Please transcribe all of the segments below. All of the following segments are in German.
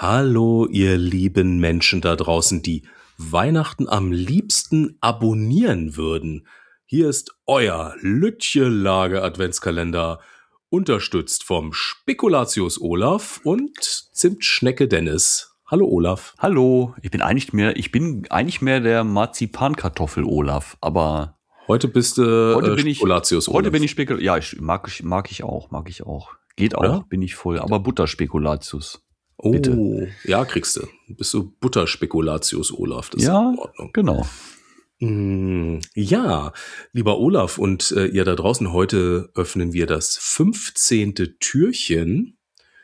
Hallo, ihr lieben Menschen da draußen, die Weihnachten am liebsten abonnieren würden. Hier ist euer Lütje-Lage-Adventskalender, unterstützt vom Spekulatius Olaf und Zimtschnecke Dennis. Hallo Olaf. Hallo, ich bin eigentlich mehr der Marzipankartoffel Olaf, aber Heute bist du Spekulatius Olaf. Heute bin ich mag ich auch. Geht Oder? auch, bin ich voll, aber Butterspekulatius. Oh, Bitte. ja, kriegst du. Bist du Butterspekulatius Olaf, das Ja, ist in Ordnung. genau. Ja, lieber Olaf und ihr da draußen, heute öffnen wir das 15. Türchen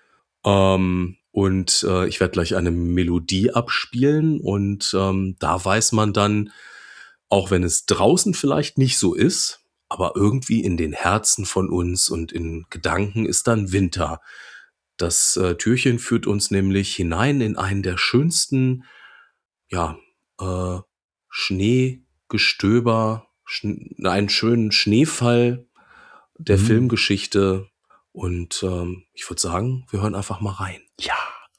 und ich werde gleich eine Melodie abspielen und da weiß man dann, auch wenn es draußen vielleicht nicht so ist, aber irgendwie in den Herzen von uns und in Gedanken ist dann Winter. Das Türchen führt uns nämlich hinein in einen der schönsten, ja, Schneegestöber, einen schönen Schneefall der Filmgeschichte. Und ich würde sagen, wir hören einfach mal rein. Ja.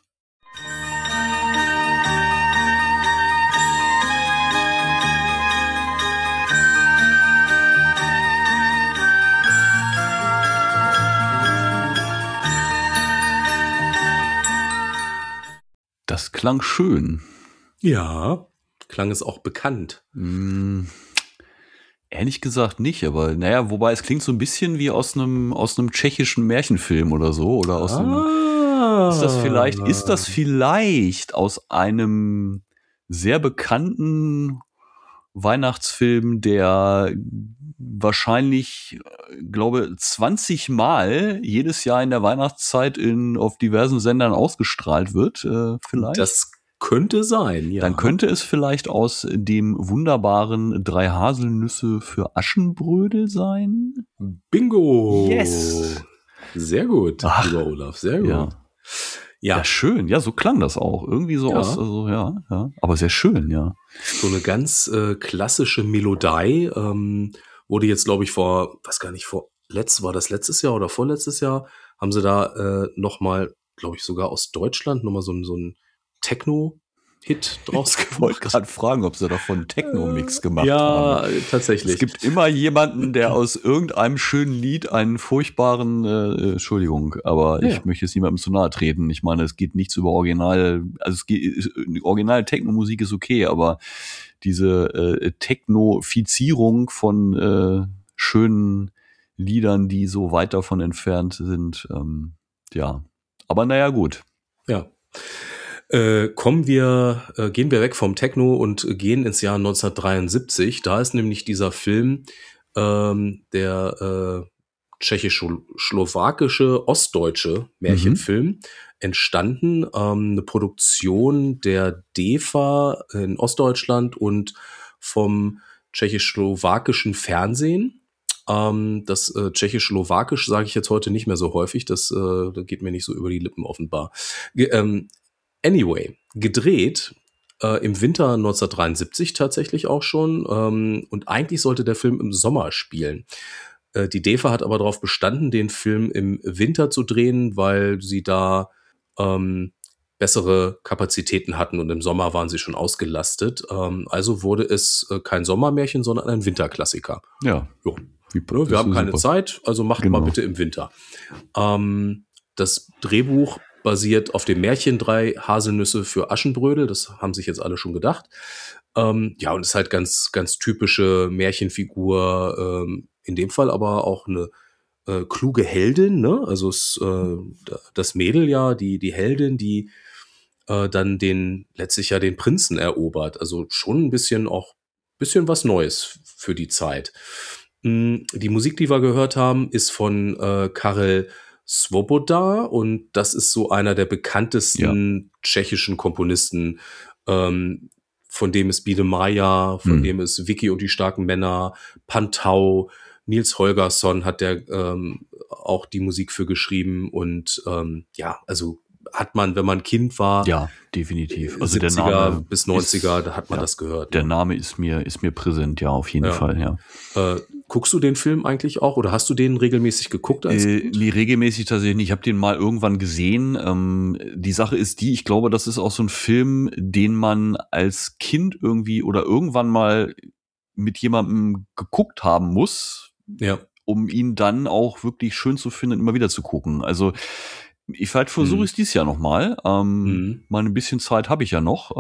Das klang schön. Ja, klang es auch bekannt. Ehrlich gesagt nicht, aber naja, wobei es klingt so ein bisschen wie aus einem tschechischen Märchenfilm oder so, oder aus einem. Ist das vielleicht aus einem sehr bekannten Weihnachtsfilm, der wahrscheinlich, glaube 20 Mal jedes Jahr in der Weihnachtszeit auf diversen Sendern ausgestrahlt wird, vielleicht? Das könnte sein, ja. Dann könnte es vielleicht aus dem wunderbaren 3 Haselnüsse für Aschenbrödel sein? Bingo! Yes! Sehr gut, lieber Olaf, sehr gut. Ja. Ja, schön. Ja, so klang das auch. Irgendwie so aus, also ja. Aber sehr schön, ja. So eine ganz klassische Melodie wurde jetzt, glaube ich, war das letztes Jahr oder vorletztes Jahr, haben sie da nochmal, glaube ich, sogar aus Deutschland nochmal so ein Techno-Hit draus gemacht. Ich wollte gerade fragen, ob sie davon einen Techno-Mix gemacht haben. Ja, tatsächlich. Es gibt immer jemanden, der aus irgendeinem schönen Lied einen furchtbaren, Entschuldigung, aber ich möchte jetzt niemandem zu nahe treten. Ich meine, es geht nichts über originale Techno-Musik ist okay, aber diese Technofizierung von schönen Liedern, die so weit davon entfernt sind, ja. Aber naja, gut. Ja. Gehen wir weg vom Techno und gehen ins Jahr 1973. Da ist nämlich dieser Film, der tschechisch-slowakische, ostdeutsche Märchenfilm entstanden. Eine Produktion der DEFA in Ostdeutschland und vom tschechisch-slowakischen Fernsehen. Das tschechisch-slowakisch sage ich jetzt heute nicht mehr so häufig, das geht mir nicht so über die Lippen offenbar. Anyway, gedreht im Winter 1973 tatsächlich auch schon und eigentlich sollte der Film im Sommer spielen. Die DEFA hat aber darauf bestanden, den Film im Winter zu drehen, weil sie da bessere Kapazitäten hatten und im Sommer waren sie schon ausgelastet. Also wurde es kein Sommermärchen, sondern ein Winterklassiker. Ja. Jo. Wir haben keine Zeit, also macht mal bitte im Winter. Das Drehbuch basiert auf dem Märchen 3 Haselnüsse für Aschenbrödel. Das haben sich jetzt alle schon gedacht. Ja, und ist halt ganz, ganz typische Märchenfigur. In dem Fall aber auch eine kluge Heldin, ne? Also das Mädel ja, die Heldin, die dann letztlich ja den Prinzen erobert. Also schon ein bisschen was Neues für die Zeit. Die Musik, die wir gehört haben, ist von Karel Svoboda und das ist so einer der bekanntesten tschechischen Komponisten, von dem ist Biene Maya, von dem ist Vicky und die starken Männer, Pantau, Nils Holgersson hat der auch die Musik für geschrieben und also hat man, wenn man Kind war, ja, definitiv. Also 70er der Name bis 90er, da hat man das gehört. Der Name ist mir präsent, ja, auf jeden Fall, ja. Guckst du den Film eigentlich auch oder hast du den regelmäßig geguckt als Kind? Nee, regelmäßig tatsächlich nicht. Ich habe den mal irgendwann gesehen. Die Sache ist die, ich glaube, das ist auch so ein Film, den man als Kind irgendwie oder irgendwann mal mit jemandem geguckt haben muss, Ja. um ihn dann auch wirklich schön zu finden, immer wieder zu gucken. Also vielleicht versuche ich es dieses Jahr nochmal. Mal ein bisschen Zeit habe ich ja noch,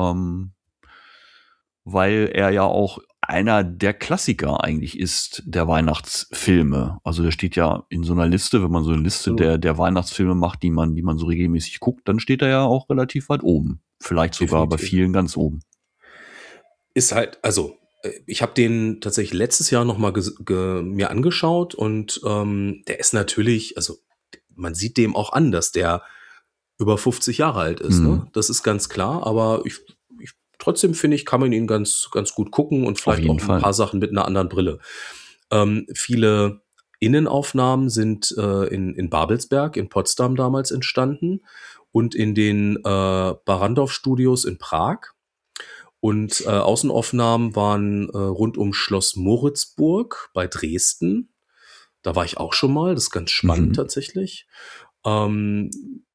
weil er ja auch einer der Klassiker eigentlich ist, der Weihnachtsfilme. Also der steht ja in so einer Liste, wenn man so eine Liste der Weihnachtsfilme macht, die man so regelmäßig guckt, dann steht er ja auch relativ weit oben. Vielleicht sogar bei vielen ganz oben. Ist halt, also ich habe den tatsächlich letztes Jahr noch mal mir angeschaut und der ist natürlich, also man sieht dem auch an, dass der über 50 Jahre alt ist. Ne? Das ist ganz klar, aber trotzdem finde ich, kann man ihn ganz gut gucken und vielleicht auch ein paar Sachen mit einer anderen Brille. Viele Innenaufnahmen sind in Babelsberg, in Potsdam damals entstanden und in den Barrandov-Studios in Prag. Und Außenaufnahmen waren rund um Schloss Moritzburg bei Dresden. Da war ich auch schon mal, das ist ganz spannend tatsächlich. Dann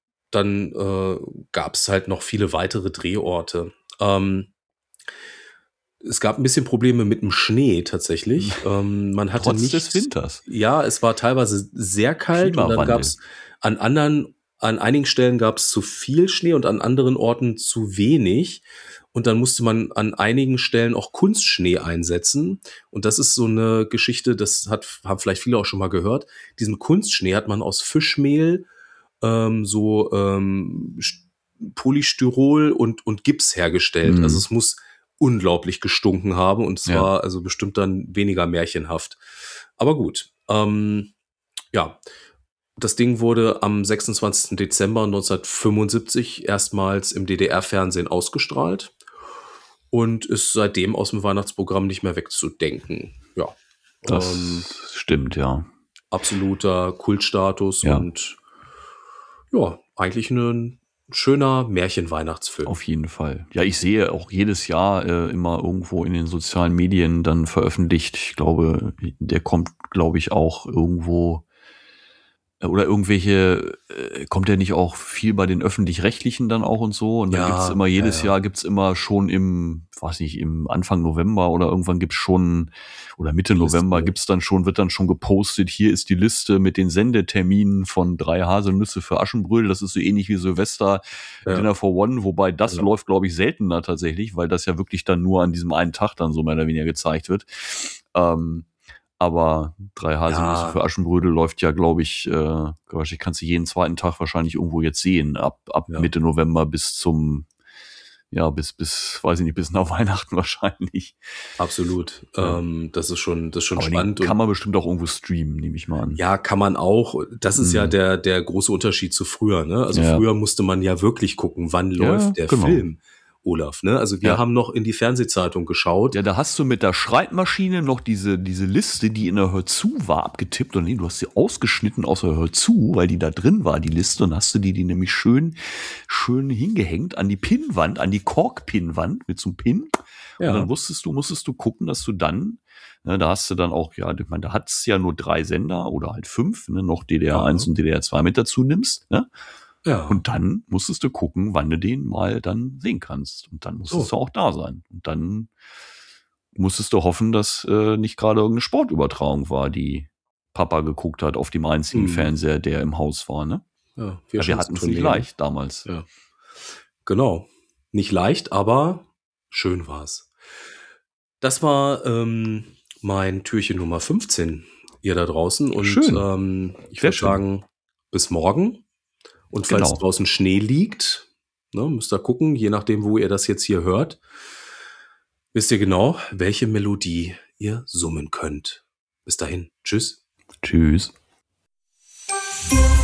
gab es halt noch viele weitere Drehorte. Es gab ein bisschen Probleme mit dem Schnee tatsächlich. Man hatte Trotz des Winters. Ja, es war teilweise sehr kalt und dann gab es an einigen Stellen gab es zu viel Schnee und an anderen Orten zu wenig. Und dann musste man an einigen Stellen auch Kunstschnee einsetzen. Und das ist so eine Geschichte, haben vielleicht viele auch schon mal gehört. Diesen Kunstschnee hat man aus Fischmehl, Polystyrol und Gips hergestellt. Also es muss unglaublich gestunken haben und es war also bestimmt dann weniger märchenhaft. Aber gut. Ja, das Ding wurde am 26. Dezember 1975 erstmals im DDR-Fernsehen ausgestrahlt und ist seitdem aus dem Weihnachtsprogramm nicht mehr wegzudenken. Ja, das stimmt, ja. Absoluter Kultstatus und ja, eigentlich ein schöner Märchenweihnachtsfilm. Auf jeden Fall. Ja, ich sehe auch jedes Jahr immer irgendwo in den sozialen Medien dann veröffentlicht. Ich glaube, der kommt, glaube ich, auch irgendwo oder irgendwelche, kommt der nicht auch viel bei den Öffentlich-Rechtlichen dann auch und so? Und dann gibt's immer, jedes Jahr gibt's immer schon im Anfang November oder irgendwann gibt's schon, oder Mitte November wird dann schon gepostet, hier ist die Liste mit den Sendeterminen von 3 Haselnüsse für Aschenbrödel. Das ist so ähnlich wie Silvester Dinner for One, wobei das läuft, glaube ich, seltener tatsächlich, weil das ja wirklich dann nur an diesem einen Tag dann so mehr oder weniger gezeigt wird. Aber 3 Haselnüsse für Aschenbrödel läuft ja, glaube ich, kannst du jeden zweiten Tag wahrscheinlich irgendwo jetzt sehen, ab Mitte November bis weiß ich nicht, bis nach Weihnachten wahrscheinlich. Absolut. Das ist schon aber spannend. Kann man bestimmt auch irgendwo streamen, nehme ich mal an. Ja, kann man auch. Das ist ja der große Unterschied zu früher, ne? Also früher musste man ja wirklich gucken, wann läuft der Film. Olaf, ne? Also wir haben noch in die Fernsehzeitung geschaut. Ja, da hast du mit der Schreibmaschine noch diese Liste, die in der Hör zu war, abgetippt. Und nee, du hast sie ausgeschnitten aus der Hör zu, weil die da drin war, die Liste. Und hast du die nämlich schön hingehängt an die Pinnwand, an die Korkpinnwand mit so einem Pin. Und dann musstest du gucken, dass du dann, ne, da hast du dann auch, ja, ich meine, da hat es ja nur 3 Sender oder halt 5, ne, noch DDR1 und DDR2 mit dazu nimmst, ne? Ja. Und dann musstest du gucken, wann du den mal dann sehen kannst. Und dann musstest du auch da sein. Und dann musstest du hoffen, dass nicht gerade irgendeine Sportübertragung war, die Papa geguckt hat auf dem einzigen Fernseher, der im Haus war. Ne? Ja, wir hatten es nicht leicht damals. Ja. Genau. Nicht leicht, aber schön war's. Das war mein Türchen Nummer 15, ihr da draußen. Und ich würde sagen, bis morgen. Und falls draußen Schnee liegt, ne, müsst ihr gucken, je nachdem, wo ihr das jetzt hier hört, wisst ihr genau, welche Melodie ihr summen könnt. Bis dahin. Tschüss. Tschüss.